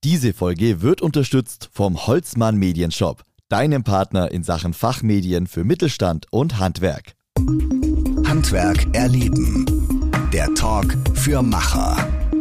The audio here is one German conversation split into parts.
Diese Folge wird unterstützt vom Holzmann Medienshop, deinem Partner in Sachen Fachmedien für Mittelstand und Handwerk. Handwerk erleben. Der Talk für Macher.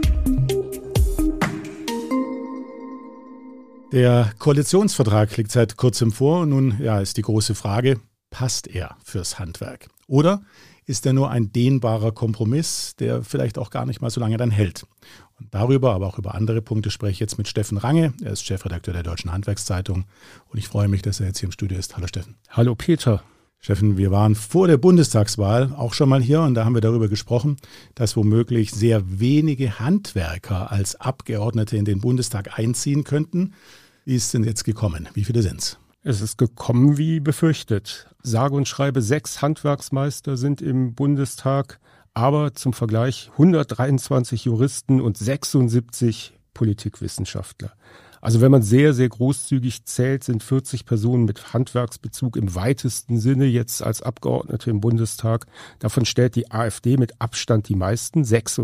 Der Koalitionsvertrag liegt seit kurzem vor und nun ist die große Frage, passt er fürs Handwerk? Oder ist er nur ein dehnbarer Kompromiss, der vielleicht auch gar nicht mal so lange dann hält? Und darüber, aber auch über andere Punkte spreche ich jetzt mit Steffen Range. Er ist Chefredakteur der Deutschen Handwerkszeitung und ich freue mich, dass er jetzt hier im Studio ist. Hallo Steffen. Hallo Peter. Steffen, wir waren vor der Bundestagswahl auch schon mal hier und da haben wir darüber gesprochen, dass womöglich sehr wenige Handwerker als Abgeordnete in den Bundestag einziehen könnten. Wie ist denn jetzt gekommen? Wie viele sind's? Es ist gekommen wie befürchtet. Sage und schreibe 6 Handwerksmeister sind im Bundestag, aber zum Vergleich 123 Juristen und 76 Politikwissenschaftler. Also wenn man sehr, sehr großzügig zählt, sind 40 Personen mit Handwerksbezug im weitesten Sinne jetzt als Abgeordnete im Bundestag. Davon stellt die AfD mit Abstand die meisten,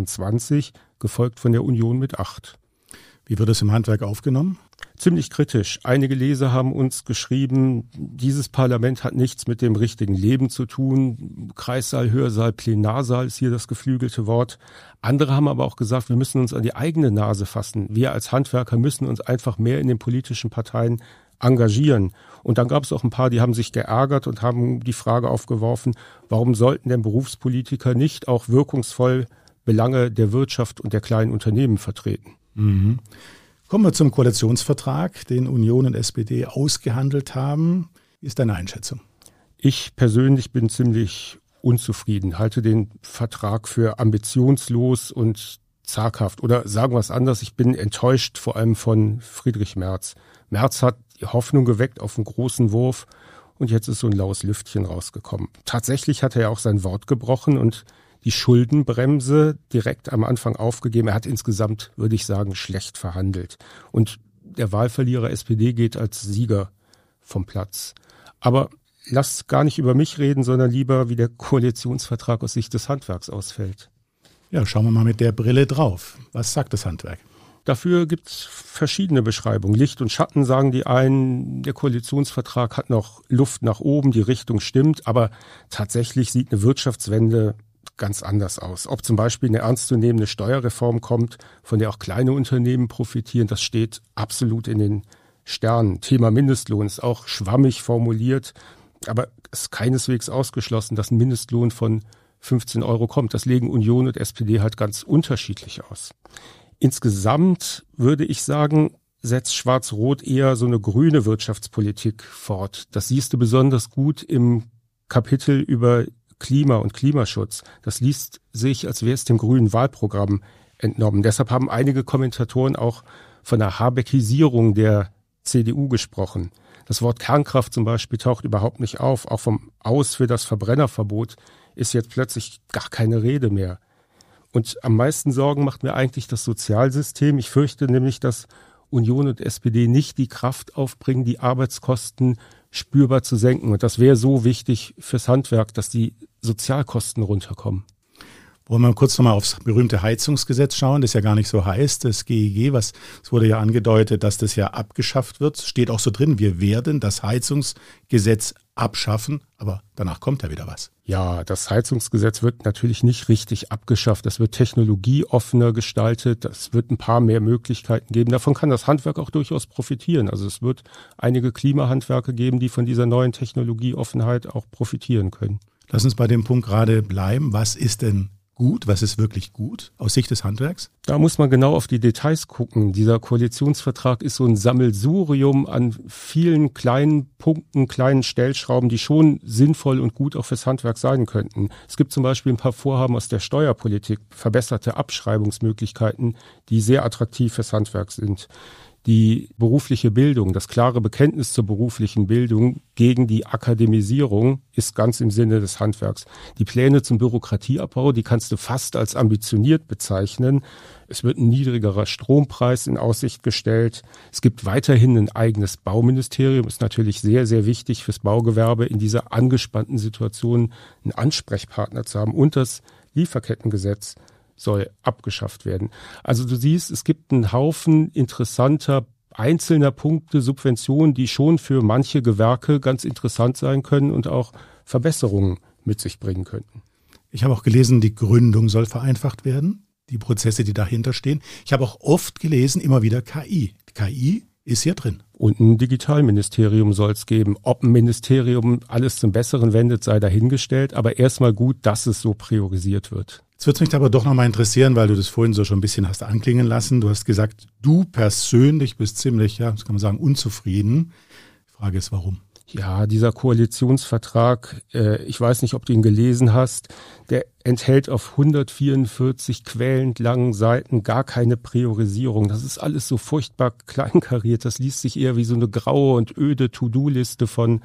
26, gefolgt von der Union mit 8. Wie wird es im Handwerk aufgenommen? Ziemlich kritisch. Einige Leser haben uns geschrieben, dieses Parlament hat nichts mit dem richtigen Leben zu tun. Kreissaal, Hörsaal, Plenarsaal ist hier das geflügelte Wort. Andere haben aber auch gesagt, wir müssen uns an die eigene Nase fassen. Wir als Handwerker müssen uns einfach mehr in den politischen Parteien engagieren. Und dann gab es auch ein paar, die haben sich geärgert und haben die Frage aufgeworfen, warum sollten denn Berufspolitiker nicht auch wirkungsvoll Belange der Wirtschaft und der kleinen Unternehmen vertreten? Mhm. Kommen wir zum Koalitionsvertrag, den Union und SPD ausgehandelt haben. Wie ist deine Einschätzung? Ich persönlich bin ziemlich unzufrieden, halte den Vertrag für ambitionslos und zaghaft. Oder sagen wir es anders, ich bin enttäuscht vor allem von Friedrich Merz. Merz hat die Hoffnung geweckt auf einen großen Wurf und jetzt ist so ein laues Lüftchen rausgekommen. Tatsächlich hat er ja auch sein Wort gebrochen und die Schuldenbremse direkt am Anfang aufgegeben. Er hat insgesamt, würde ich sagen, schlecht verhandelt. Und der Wahlverlierer SPD geht als Sieger vom Platz. Aber lass gar nicht über mich reden, sondern lieber, wie der Koalitionsvertrag aus Sicht des Handwerks ausfällt. Ja, schauen wir mal mit der Brille drauf. Was sagt das Handwerk? Dafür gibt es verschiedene Beschreibungen. Licht und Schatten sagen die einen, der Koalitionsvertrag hat noch Luft nach oben, die Richtung stimmt, aber tatsächlich sieht eine Wirtschaftswende ganz anders aus. Ob zum Beispiel eine ernstzunehmende Steuerreform kommt, von der auch kleine Unternehmen profitieren, das steht absolut in den Sternen. Thema Mindestlohn ist auch schwammig formuliert, aber es ist keineswegs ausgeschlossen, dass ein Mindestlohn von 15 € kommt. Das legen Union und SPD halt ganz unterschiedlich aus. Insgesamt würde ich sagen, setzt Schwarz-Rot eher so eine grüne Wirtschaftspolitik fort. Das siehst du besonders gut im Kapitel über Klima und Klimaschutz. Das liest sich, als wäre es dem grünen Wahlprogramm entnommen. Deshalb haben einige Kommentatoren auch von einer Habeckisierung der CDU gesprochen. Das Wort Kernkraft zum Beispiel taucht überhaupt nicht auf. Auch vom Aus für das Verbrennerverbot ist jetzt plötzlich gar keine Rede mehr. Und am meisten Sorgen macht mir eigentlich das Sozialsystem. Ich fürchte nämlich, dass Union und SPD nicht die Kraft aufbringen, die Arbeitskosten spürbar zu senken. Und das wäre so wichtig fürs Handwerk, dass die Sozialkosten runterkommen. Wollen wir kurz nochmal aufs berühmte Heizungsgesetz schauen, das ja gar nicht so heißt, das GEG, es wurde ja angedeutet, dass das ja abgeschafft wird. Steht auch so drin, wir werden das Heizungsgesetz abschaffen, aber danach kommt ja wieder was. Ja, das Heizungsgesetz wird natürlich nicht richtig abgeschafft. Das wird technologieoffener gestaltet. Es wird ein paar mehr Möglichkeiten geben. Davon kann das Handwerk auch durchaus profitieren. Also es wird einige Klimahandwerke geben, die von dieser neuen Technologieoffenheit auch profitieren können. Lass uns bei dem Punkt gerade bleiben. Was ist denn gut? Was ist wirklich gut aus Sicht des Handwerks? Da muss man genau auf die Details gucken. Dieser Koalitionsvertrag ist so ein Sammelsurium an vielen kleinen Punkten, kleinen Stellschrauben, die schon sinnvoll und gut auch fürs Handwerk sein könnten. Es gibt zum Beispiel ein paar Vorhaben aus der Steuerpolitik, verbesserte Abschreibungsmöglichkeiten, die sehr attraktiv fürs Handwerk sind. Die berufliche Bildung, das klare Bekenntnis zur beruflichen Bildung gegen die Akademisierung ist ganz im Sinne des Handwerks. Die Pläne zum Bürokratieabbau, die kannst du fast als ambitioniert bezeichnen. Es wird ein niedrigerer Strompreis in Aussicht gestellt. Es gibt weiterhin ein eigenes Bauministerium. Ist natürlich sehr, sehr wichtig fürs Baugewerbe in dieser angespannten Situation einen Ansprechpartner zu haben. Und das Lieferkettengesetz soll abgeschafft werden. Also du siehst, es gibt einen Haufen interessanter einzelner Punkte, Subventionen, die schon für manche Gewerke ganz interessant sein können und auch Verbesserungen mit sich bringen könnten. Ich habe auch gelesen, die Gründung soll vereinfacht werden, die Prozesse, die dahinter stehen. Ich habe auch oft gelesen, immer wieder KI. KI ist hier drin. Und ein Digitalministerium soll es geben. Ob ein Ministerium alles zum Besseren wendet, sei dahingestellt. Aber erstmal gut, dass es so priorisiert wird. Jetzt würde es mich aber doch nochmal interessieren, weil du das vorhin so schon ein bisschen hast anklingen lassen. Du hast gesagt, du persönlich bist ziemlich, ja, das kann man sagen, unzufrieden. Die Frage ist, warum? Ja, dieser Koalitionsvertrag, ich weiß nicht, ob du ihn gelesen hast, der enthält auf 144 quälend langen Seiten gar keine Priorisierung. Das ist alles so furchtbar kleinkariert. Das liest sich eher wie so eine graue und öde To-Do-Liste von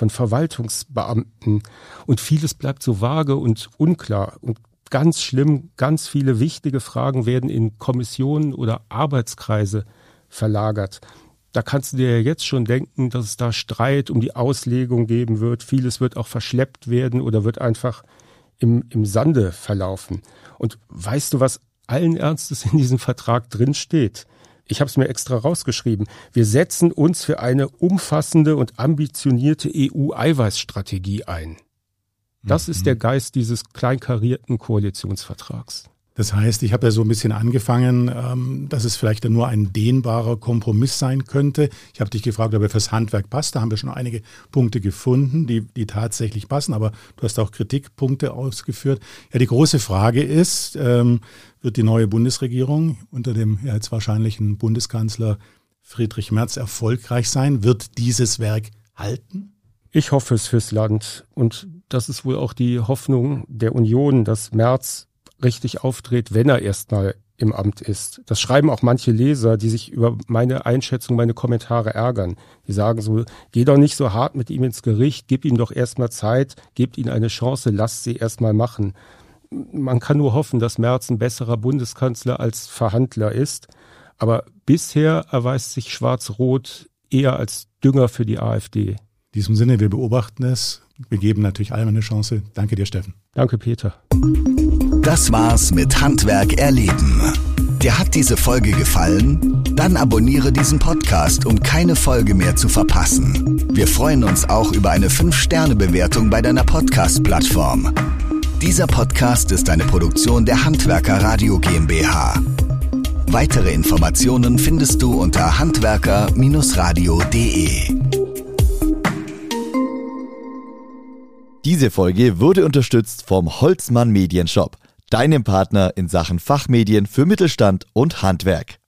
Verwaltungsbeamten. Und vieles bleibt so vage und unklar. Und ganz schlimm, ganz viele wichtige Fragen werden in Kommissionen oder Arbeitskreise verlagert. Da kannst du dir ja jetzt schon denken, dass es da Streit um die Auslegung geben wird. Vieles wird auch verschleppt werden oder wird einfach im Sande verlaufen. Und weißt du, was allen Ernstes in diesem Vertrag drin steht? Ich habe es mir extra rausgeschrieben. Wir setzen uns für eine umfassende und ambitionierte EU-Eiweißstrategie ein. Das ist der Geist dieses kleinkarierten Koalitionsvertrags. Das heißt, ich habe ja so ein bisschen angefangen, dass es vielleicht nur ein dehnbarer Kompromiss sein könnte. Ich habe dich gefragt, ob er fürs Handwerk passt. Da haben wir schon einige Punkte gefunden, die tatsächlich passen. Aber du hast auch Kritikpunkte ausgeführt. Ja, die große Frage ist, wird die neue Bundesregierung unter dem jetzt wahrscheinlichen Bundeskanzler Friedrich Merz erfolgreich sein? Wird dieses Werk halten? Ich hoffe es fürs Land. Und das ist wohl auch die Hoffnung der Union, dass Merz richtig auftritt, wenn er erstmal im Amt ist. Das schreiben auch manche Leser, die sich über meine Einschätzung, meine Kommentare ärgern. Die sagen so, geh doch nicht so hart mit ihm ins Gericht, gib ihm doch erstmal Zeit, gebt ihm eine Chance, lasst sie erstmal machen. Man kann nur hoffen, dass Merz ein besserer Bundeskanzler als Verhandler ist. Aber bisher erweist sich Schwarz-Rot eher als Dünger für die AfD. In diesem Sinne, wir beobachten es. Wir geben natürlich allen eine Chance. Danke dir, Steffen. Danke, Peter. Das war's mit Handwerk erleben. Dir hat diese Folge gefallen? Dann abonniere diesen Podcast, um keine Folge mehr zu verpassen. Wir freuen uns auch über eine 5-Sterne-Bewertung bei deiner Podcast-Plattform. Dieser Podcast ist eine Produktion der Handwerker Radio GmbH. Weitere Informationen findest du unter handwerker-radio.de. Diese Folge wurde unterstützt vom Holzmann Medienshop, deinem Partner in Sachen Fachmedien für Mittelstand und Handwerk.